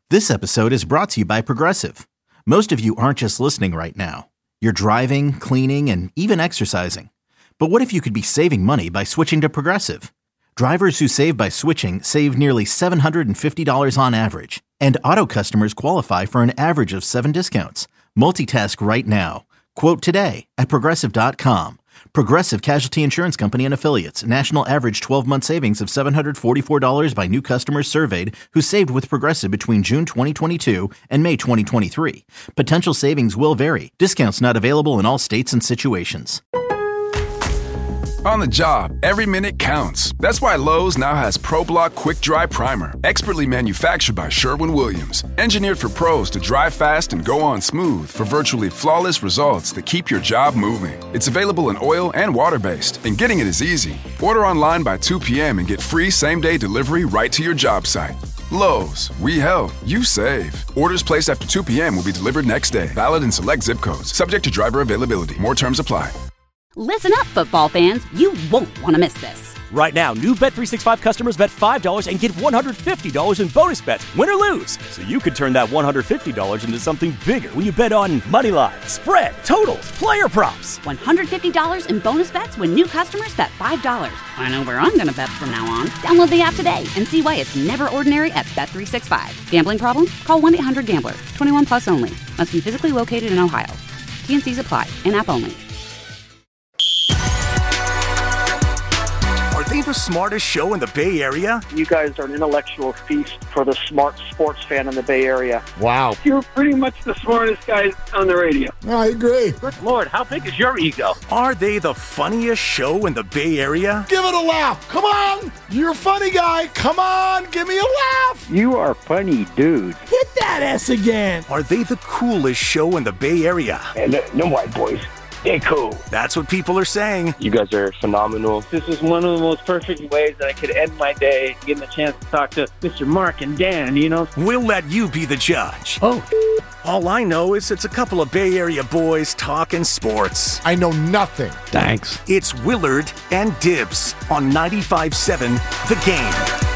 This episode is brought to you by Progressive. Most of you aren't just listening right now. You're driving, cleaning, and even exercising. But what if you could be saving money by switching to Progressive? Drivers who save by switching save nearly $750 on average. And auto customers qualify for an average of 7 discounts. Multitask right now. Quote today at Progressive.com. Progressive Casualty Insurance Company and Affiliates. National average 12-month savings of $744 by new customers surveyed who saved with Progressive between June 2022 and May 2023. Potential savings will vary. Discounts not available in all states and situations. On the job, every minute counts. That's why Lowe's now has ProBlock Quick Dry Primer, expertly manufactured by Sherwin-Williams. Engineered for pros to dry fast and go on smooth for virtually flawless results that keep your job moving. It's available in oil and water-based, and getting it is easy. Order online by 2 p.m. and get free same-day delivery right to your job site. Lowe's, we help, you save. Orders placed after 2 p.m. will be delivered next day. Valid in select zip codes. Subject to driver availability. More terms apply. Listen up, football fans. You won't want to miss this. Right now, new Bet365 customers bet $5 and get $150 in bonus bets, win or lose. So you could turn that $150 into something bigger when you bet on money line, spread, totals, player props. $150 in bonus bets when new customers bet $5. I know where I'm going to bet from now on. Download the app today and see why it's never ordinary at Bet365. Gambling problem? Call 1-800-GAMBLER. 21 plus only. Must be physically located in Ohio. T&Cs apply. In-app only. Are they the smartest show in the Bay Area? You guys are an intellectual feast for the smart sports fan in the Bay Area. Wow. You're pretty much the smartest guys on the radio. I agree. Good Lord, how big is your ego? Are they the funniest show in the Bay Area? Give it a laugh. Come on. You're a funny guy. Come on. Give me a laugh. You are funny, dude. Hit that S again. Are they the coolest show in the Bay Area? And them white boys, they're cool. That's what people are saying. You guys are phenomenal. This is one of the most perfect ways that I could end my day, getting the chance to talk to Mr. Mark and Dan, you know? We'll let you be the judge. Oh. All I know is it's a couple of Bay Area boys talking sports. I know nothing. Thanks. It's Willard and Dibs on 95.7 The Game.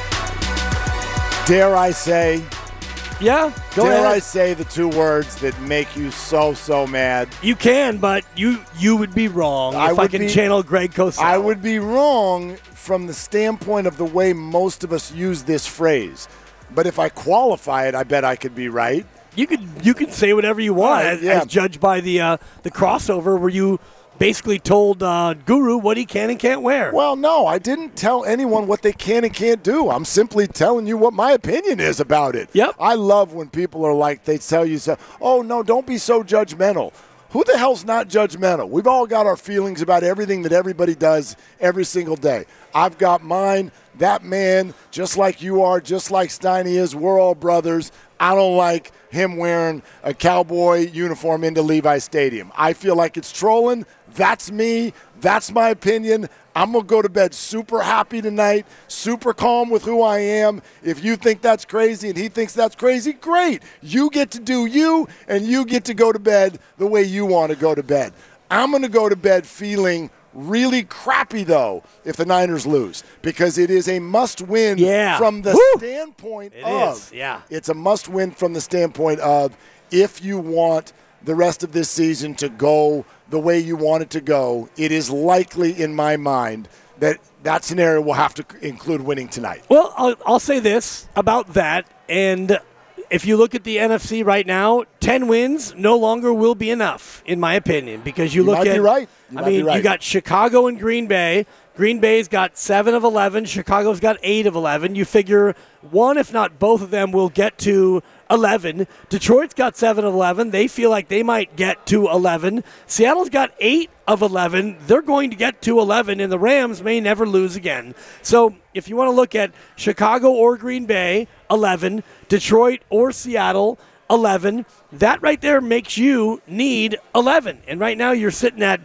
Dare I say... Yeah, go ahead. Dare I say the two words that make you so mad? You can, but you would be wrong if I can channel Greg Cosell. I would be wrong from the standpoint of the way most of us use this phrase. But if I qualify it, I bet I could be right. You could say whatever you want, as judged by the crossover where you basically told Guru what he can and can't wear. Well, no, I didn't tell anyone what they can and can't do. I'm simply telling you what my opinion is about it. Yep. I love when people are like, they tell you, oh, no, don't be so judgmental. Who the hell's not judgmental? We've all got our feelings about everything that everybody does every single day. I've got mine. That man, just like you are, just like Steiny is, we're all brothers. I don't like him wearing a cowboy uniform into Levi Stadium. I feel like it's trolling. That's me. That's my opinion. I'm going to go to bed super happy tonight, super calm with who I am. If you think that's crazy and he thinks that's crazy, great. You get to do you, and you get to go to bed the way you want to go to bed. I'm going to go to bed feeling really crappy, though, if the Niners lose, because it is a must-win from the standpoint of. It's a must-win from the standpoint of if you want the rest of this season to go the way you want it to go, it is likely in my mind that scenario will have to include winning tonight. Well, I'll say this about that, and if you look at the NFC right now, 10 wins no longer will be enough, in my opinion, because you look at. Be right. You got Chicago and Green Bay. Green Bay's got 7 of 11. Chicago's got 8 of 11. You figure one, if not both of them, will get to 11. Detroit's got 7 of 11. They feel like they might get to 11. Seattle's got 8 of 11. They're going to get to 11, and the Rams may never lose again. So if you want to look at Chicago or Green Bay, 11. Detroit or Seattle, 11. That right there makes you need 11. And right now you're sitting at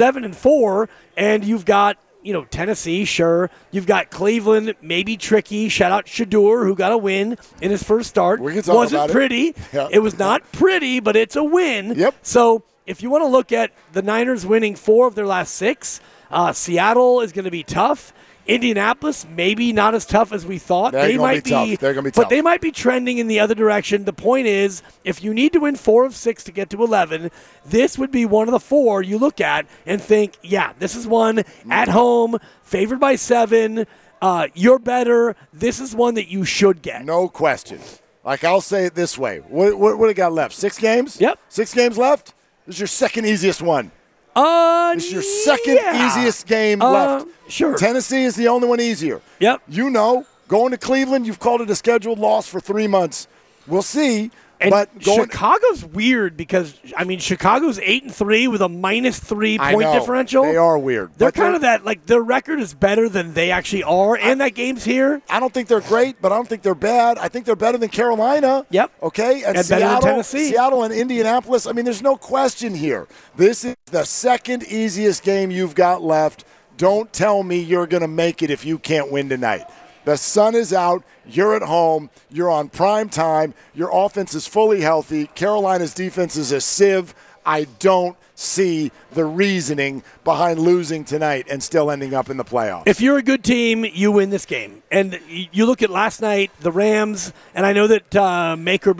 7-4, and you've got Tennessee, sure. You've got Cleveland, maybe tricky. Shout out Shedeur, who got a win in his first start. Wasn't pretty. It was not pretty, but it's a win. Yep. So if you want to look at the Niners winning 4 of their last 6, Seattle is going to be tough. Indianapolis, maybe not as tough as we thought. They're going to be tough. They're going to be tough. But they might be trending in the other direction. The point is, if you need to win 4 of 6 to get to 11, this would be one of the 4 you look at and think, yeah, this is one at home, favored by 7. You're better. This is one that you should get. No question. Like, I'll say it this way. What do you got left? 6 games? Yep. 6 games left? This is your second easiest one. This is your second easiest game left. Sure. Tennessee is the only one easier. Yep. You know, going to Cleveland, you've called it a scheduled loss for 3 months. We'll see. And but Chicago's weird because, Chicago's 8-3 with a -3 point differential. They are weird. They're kind of that, like, their record is better than they actually are, and that game's here. I don't think they're great, but I don't think they're bad. I think they're better than Carolina. Yep. Okay? And better than Tennessee. Seattle and Indianapolis. I mean, there's no question here. This is the second easiest game you've got left. Don't tell me you're going to make it if you can't win tonight. The sun is out. You're at home. You're on prime time. Your offense is fully healthy. Carolina's defense is a sieve. I don't see the reasoning behind losing tonight and still ending up in the playoffs. If you're a good team, you win this game. And you look at last night, the Rams, and I know that Baker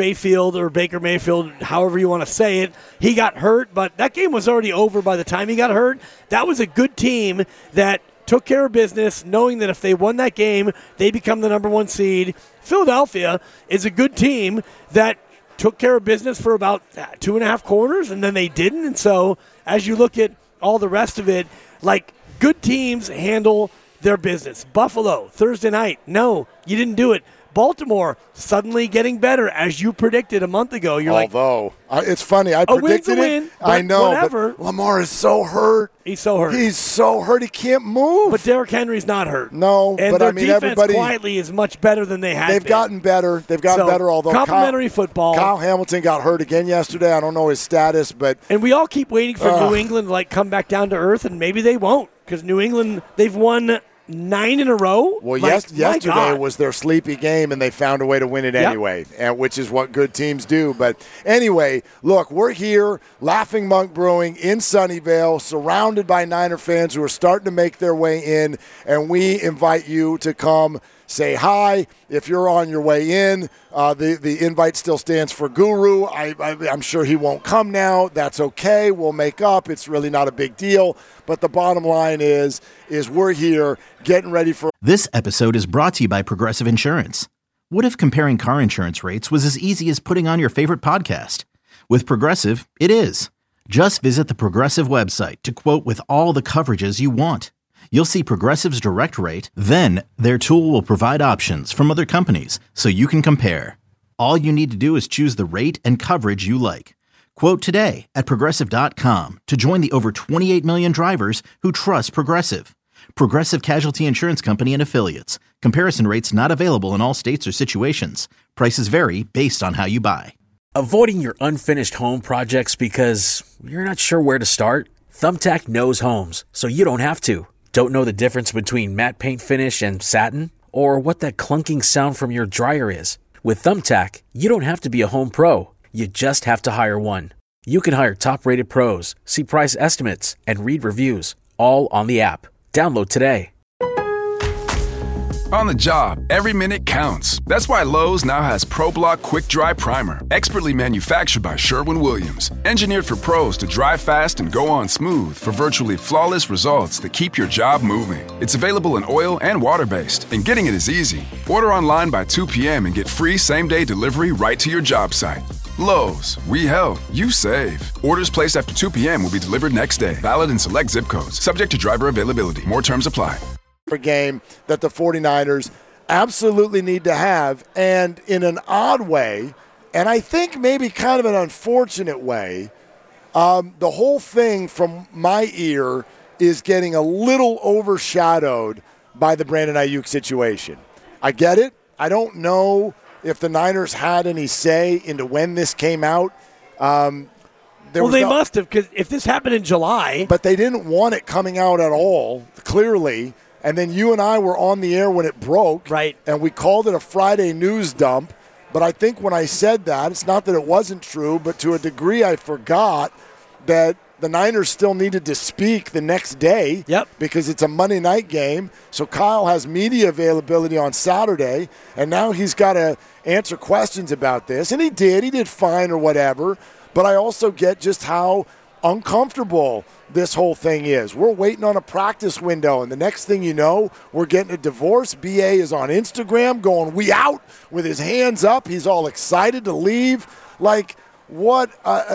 Mayfield, however you want to say it, he got hurt, but that game was already over by the time he got hurt. That was a good team that took care of business, knowing that if they won that game, they become the number 1 seed. Philadelphia is a good team that took care of business for about 2.5 quarters, and then they didn't. And so as you look at all the rest of it, like, good teams handle their business. Buffalo, Thursday night, no, you didn't do it. Baltimore suddenly getting better, as you predicted a month ago. It's funny. I predicted it. I know, whatever. But Lamar is so hurt. He's so hurt. He's so hurt he can't move. But Derrick Henry's not hurt. No, and but their I mean, defense everybody quietly is much better than they had. They've gotten better. Although complimentary football. Kyle Hamilton got hurt again yesterday. I don't know his status, and we all keep waiting for New England to come back down to earth, and maybe they won't, because New England, they've won 9 in a row? Well, yesterday was their sleepy game, and they found a way to win it anyway, and which is what good teams do. But anyway, look, we're here, Laughing Monk Brewing in Sunnyvale, surrounded by Niner fans who are starting to make their way in, and we invite you to come say hi. If you're on your way in, the invite still stands for Guru. I'm sure he won't come now. That's okay. We'll make up. It's really not a big deal. But the bottom line is we're here getting ready for... This episode is brought to you by Progressive Insurance. What if comparing car insurance rates was as easy as putting on your favorite podcast? With Progressive, it is. Just visit the Progressive website to quote with all the coverages you want. You'll see Progressive's direct rate, then their tool will provide options from other companies so you can compare. All you need to do is choose the rate and coverage you like. Quote today at Progressive.com to join the over 28 million drivers who trust Progressive. Progressive Casualty Insurance Company and Affiliates. Comparison rates not available in all states or situations. Prices vary based on how you buy. Avoiding your unfinished home projects because you're not sure where to start? Thumbtack knows homes, so you don't have to. Don't know the difference between matte paint finish and satin? Or what that clunking sound from your dryer is? With Thumbtack, you don't have to be a home pro. You just have to hire one. You can hire top-rated pros, see price estimates, and read reviews, all on the app. Download today. On the job, every minute counts. That's why Lowe's now has ProBlock Quick Dry Primer, expertly manufactured by Sherwin-Williams. Engineered for pros to dry fast and go on smooth for virtually flawless results that keep your job moving. It's available in oil and water-based, and getting it is easy. Order online by 2 p.m. and get free same-day delivery right to your job site. Lowe's, we help, you save. Orders placed after 2 p.m. will be delivered next day. Valid in select zip codes. Subject to driver availability. More terms apply. Game that the 49ers absolutely need to have, and in an odd way, and I think maybe kind of an unfortunate way, the whole thing from my ear is getting a little overshadowed by the Brandon Ayuk situation. I get it. I don't know if the Niners had any say into when this came out. They must have, because if this happened in July. But they didn't want it coming out at all, clearly. And then you and I were on the air when it broke. Right. And we called it a Friday news dump. But I think when I said that, it's not that it wasn't true, but to a degree I forgot that the Niners still needed to speak the next day because it's a Monday night game. So Kyle has media availability on Saturday, and now he's got to answer questions about this. And he did fine or whatever. But I also get just how uncomfortable this whole thing is. We're waiting on a practice window, and the next thing you know, we're getting a divorce. BA is on Instagram going, "We out," with his hands up. He's all excited to leave. Like, what?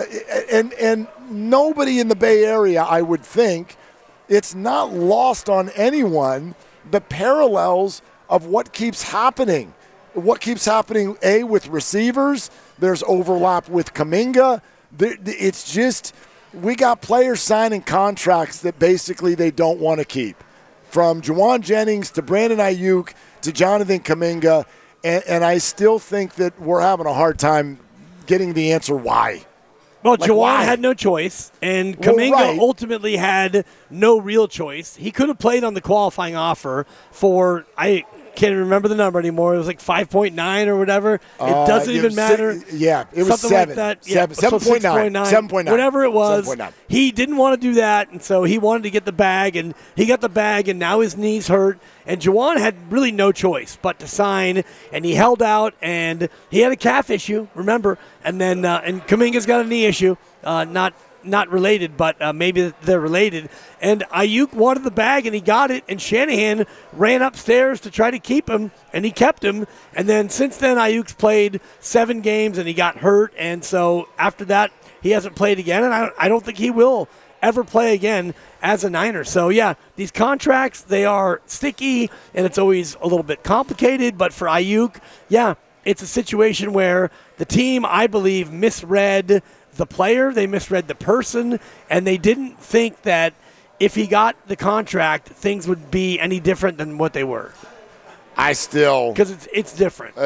And nobody in the Bay Area, I would think, it's not lost on anyone the parallels of what keeps happening. What keeps happening, A, with receivers. There's overlap with Kuminga. It's just, we got players signing contracts that basically they don't want to keep. From Juwan Jennings to Brandon Ayuk to Jonathan Kuminga, and I still think that we're having a hard time getting the answer why. Well, Juwan had no choice, and Kuminga ultimately had no real choice. He could have played on the qualifying offer for, I can't remember the number anymore. It was like 5.9 or whatever. It doesn't even matter. It was something 7. Like that. 7.9. 7.9. Whatever it was. 7.9. He didn't want to do that, and so he wanted to get the bag, and he got the bag, and now his knee's hurt. And Juwan had really no choice but to sign, and he held out, and he had a calf issue, remember, and then and Kuminga's got a knee issue, not related, but maybe they're related. And Ayuk wanted the bag, and he got it, and Shanahan ran upstairs to try to keep him, and he kept him. And then since then, Ayuk's played 7 games, and he got hurt, and so after that, he hasn't played again, and I don't think he will ever play again as a Niner. So, yeah, these contracts, they are sticky, and it's always a little bit complicated. But for Ayuk, yeah, it's a situation where the team, I believe, misread the player, they misread the person, and they didn't think that if he got the contract, things would be any different than what they were. Because it's different.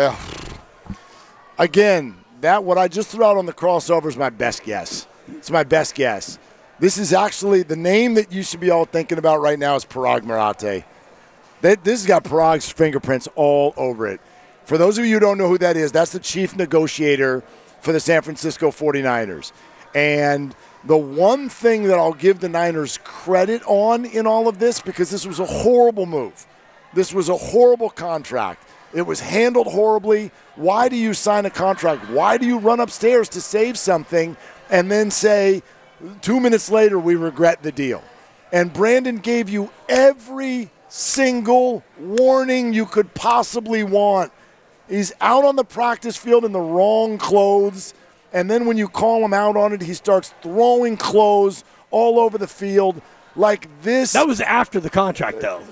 Again, what I just threw out on the crossover is my best guess. It's my best guess. This is actually the name that you should be all thinking about right now is Parag Marathe. This has got Parag's fingerprints all over it. For those of you who don't know who that is, that's the chief negotiator for the San Francisco 49ers. And the one thing that I'll give the Niners credit on in all of this, because this was a horrible move. This was a horrible contract. It was handled horribly. Why do you sign a contract? Why do you run upstairs to save something and then say, 2 minutes later, we regret the deal? And Brandon gave you every single warning you could possibly want. He's out on the practice field in the wrong clothes, and then when you call him out on it, he starts throwing clothes all over the field like this. That was after the contract, though.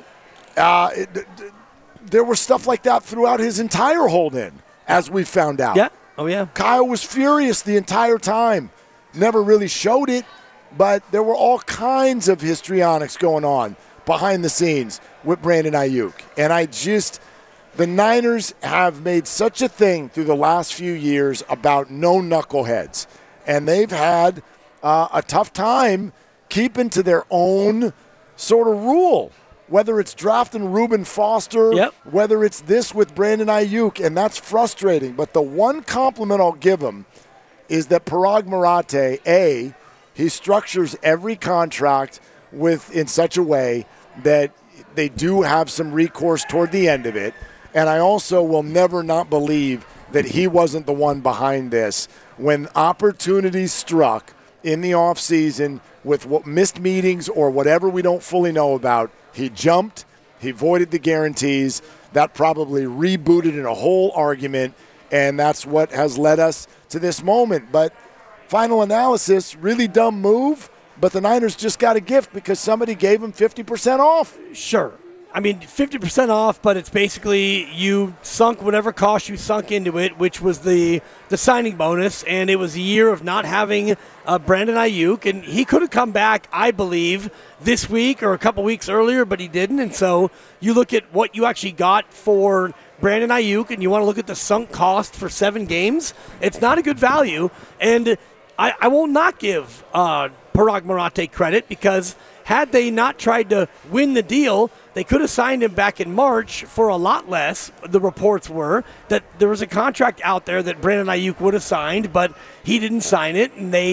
There was stuff like that throughout his entire hold-in, as we found out. Yeah. Oh, yeah. Kyle was furious the entire time. Never really showed it, but there were all kinds of histrionics going on behind the scenes with Brandon Ayuk. And the Niners have made such a thing through the last few years about no knuckleheads. And they've had a tough time keeping to their own sort of rule. Whether it's drafting Reuben Foster, whether it's this with Brandon Ayuk, and that's frustrating. But the one compliment I'll give him is that Parag Marathe, he structures every contract in such a way that they do have some recourse toward the end of it. And I also will never not believe that he wasn't the one behind this. When opportunities struck in the offseason with missed meetings or whatever we don't fully know about, he jumped, he voided the guarantees. That probably rebooted in a whole argument, and that's what has led us to this moment. But final analysis, really dumb move, but the Niners just got a gift because somebody gave them 50% off. Sure. I mean, 50% off, but it's basically you sunk whatever cost you sunk into it, which was the signing bonus, and it was a year of not having Brandon Ayuk, and he could have come back, I believe, this week or a couple weeks earlier, but he didn't, and so you look at what you actually got for Brandon Ayuk, and you want to look at the sunk cost for 7 games, it's not a good value, and I will not give Parag Marathe credit because had they not tried to win the deal, they could have signed him back in March for a lot less. The reports were that there was a contract out there that Brandon Ayuk would have signed, but he didn't sign it, and they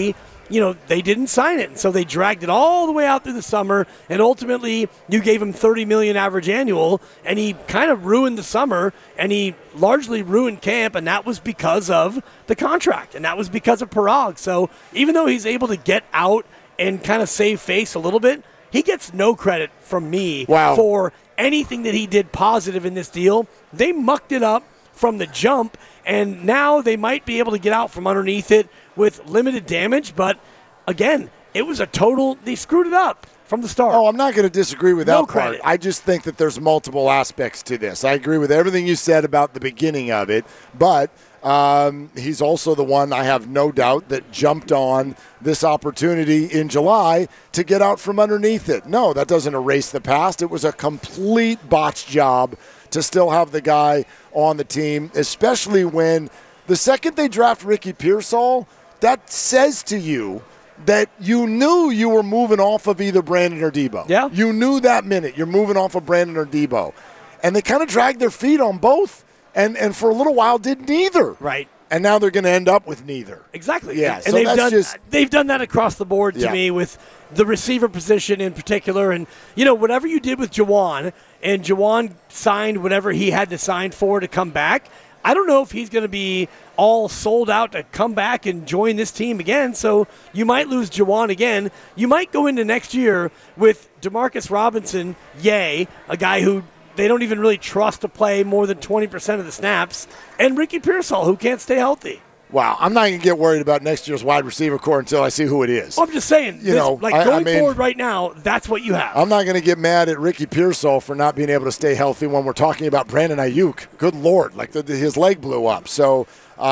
they didn't sign it. And so they dragged it all the way out through the summer, and ultimately you gave him $30 million average annual, and he kind of ruined the summer, and he largely ruined camp, and that was because of the contract, and that was because of Parag. So even though he's able to get out and kind of save face a little bit, he gets no credit from me for anything that he did positive in this deal. They mucked it up from the jump, and now they might be able to get out from underneath it with limited damage, but again, it was they screwed it up from the start. Oh, I'm not going to disagree with that part. I just think that there's multiple aspects to this. I agree with everything you said about the beginning of it, but he's also the one, I have no doubt, that jumped on this opportunity in July to get out from underneath it. No, that doesn't erase the past. It was a complete botch job to still have the guy on the team, especially when the second they draft Ricky Pearsall, that says to you that you knew you were moving off of either Brandon or Debo. Yeah. You knew that minute you're moving off of Brandon or Debo. And they kind of dragged their feet on both, and for a little while did neither. Right. And now they're going to end up with neither. Exactly. Yeah. And they've done that across the board to me with the receiver position in particular. And, whatever you did with Juwan, and Juwan signed whatever he had to sign for to come back, I don't know if he's going to be all sold out to come back and join this team again. So you might lose Juwan again. You might go into next year with Demarcus Robinson, a guy who they don't even really trust to play more than 20% of the snaps, and Ricky Pearsall, who can't stay healthy. Wow, I'm not going to get worried about next year's wide receiver core until I see who it is. I'm just saying, going forward right now, that's what you have. I'm not going to get mad at Ricky Pearsall for not being able to stay healthy when we're talking about Brandon Ayuk. Good Lord, his leg blew up. So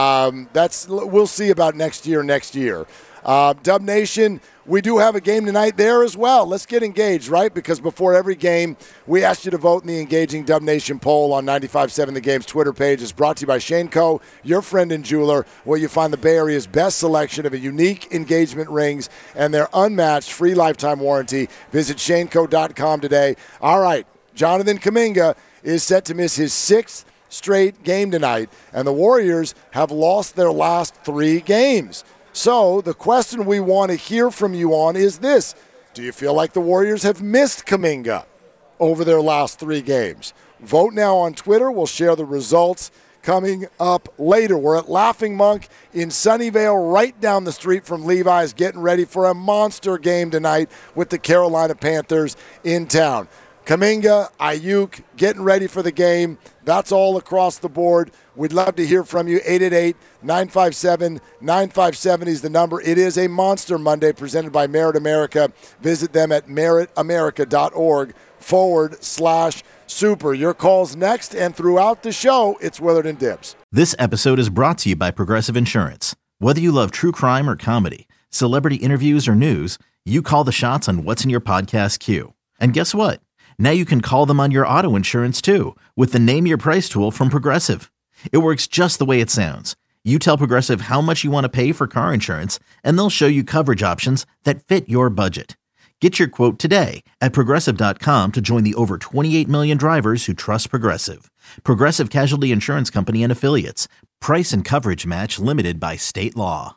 we'll see about next year. Dub Nation, we do have a game tonight there as well. Let's get engaged, right? Because before every game, we asked you to vote in the Engaging Dub Nation poll on 95.7 The Game's Twitter page. It's brought to you by Shane Co., your friend and jeweler, where you find the Bay Area's best selection of unique engagement rings and their unmatched free lifetime warranty. Visit shaneco.com today. All right, Jonathan Kuminga is set to miss his 6th straight game tonight, and the Warriors have lost their last 3 games. So the question we want to hear from you on is this. Do you feel like the Warriors have missed Kuminga over their last 3 games? Vote now on Twitter. We'll share the results coming up later. We're at Laughing Monk in Sunnyvale, right down the street from Levi's, getting ready for a monster game tonight with the Carolina Panthers in town. Kuminga, Ayuk, getting ready for the game. That's all across the board. We'd love to hear from you. 888-957-9570 is the number. It is a Monster Monday presented by Merit America. Visit them at meritamerica.org/super. Your calls next, and throughout the show, it's Willard and Dibs. This episode is brought to you by Progressive Insurance. Whether you love true crime or comedy, celebrity interviews or news, you call the shots on what's in your podcast queue. And guess what? Now you can call them on your auto insurance too with the Name Your Price tool from Progressive. It works just the way it sounds. You tell Progressive how much you want to pay for car insurance, and they'll show you coverage options that fit your budget. Get your quote today at Progressive.com to join the over 28 million drivers who trust Progressive. Progressive Casualty Insurance Company and Affiliates. Price and coverage match limited by state law.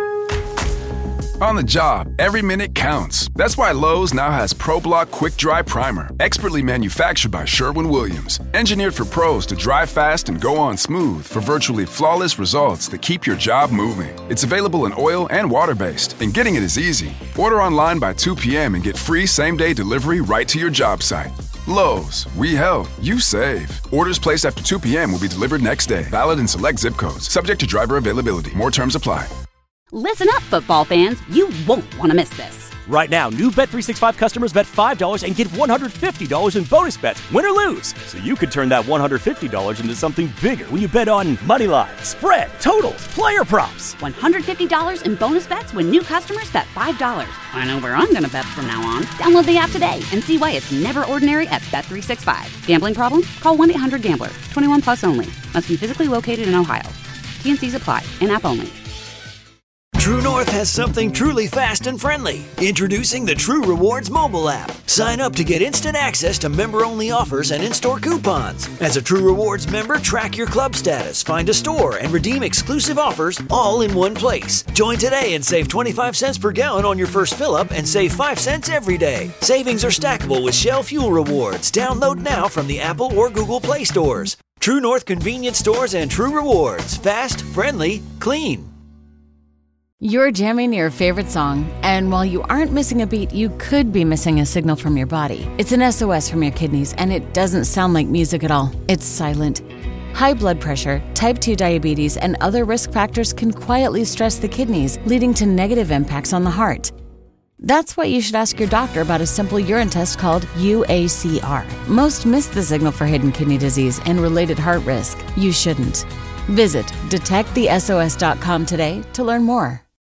On the job, every minute counts. That's why Lowe's now has ProBlock Quick Dry Primer, expertly manufactured by Sherwin-Williams. Engineered for pros to dry fast and go on smooth for virtually flawless results that keep your job moving. It's available in oil and water-based, and getting it is easy. Order online by 2 p.m. and get free same-day delivery right to your job site. Lowe's, we help, you save. Orders placed after 2 p.m. will be delivered next day. Valid in select zip codes. Subject to driver availability. More terms apply. Listen up, football fans. You won't want to miss this. Right now, new Bet365 customers bet $5 and get $150 in bonus bets, win or lose. So you could turn that $150 into something bigger when you bet on moneyline, spread, totals, player props. $150 in bonus bets when new customers bet $5. I know where I'm going to bet from now on. Download the app today and see why it's never ordinary at Bet365. Gambling problem? Call 1-800-GAMBLER. 21 plus only. Must be physically located in Ohio. T&Cs apply. In-app only. True North has something truly fast and friendly. Introducing the True Rewards mobile app. Sign up to get instant access to member-only offers and in-store coupons. As a True Rewards member, track your club status, find a store, and redeem exclusive offers all in one place. Join today and save 25 cents per gallon on your first fill-up and save 5 cents every day. Savings are stackable with Shell Fuel Rewards. Download now from the Apple or Google Play stores. True North convenience stores and True Rewards. Fast, friendly, clean. You're jamming your favorite song, and while you aren't missing a beat, you could be missing a signal from your body. It's an SOS from your kidneys, and it doesn't sound like music at all. It's silent. High blood pressure, type 2 diabetes, and other risk factors can quietly stress the kidneys, leading to negative impacts on the heart. That's why you should ask your doctor about a simple urine test called UACR. Most miss the signal for hidden kidney disease and related heart risk. You shouldn't. Visit detectthesos.com today to learn more.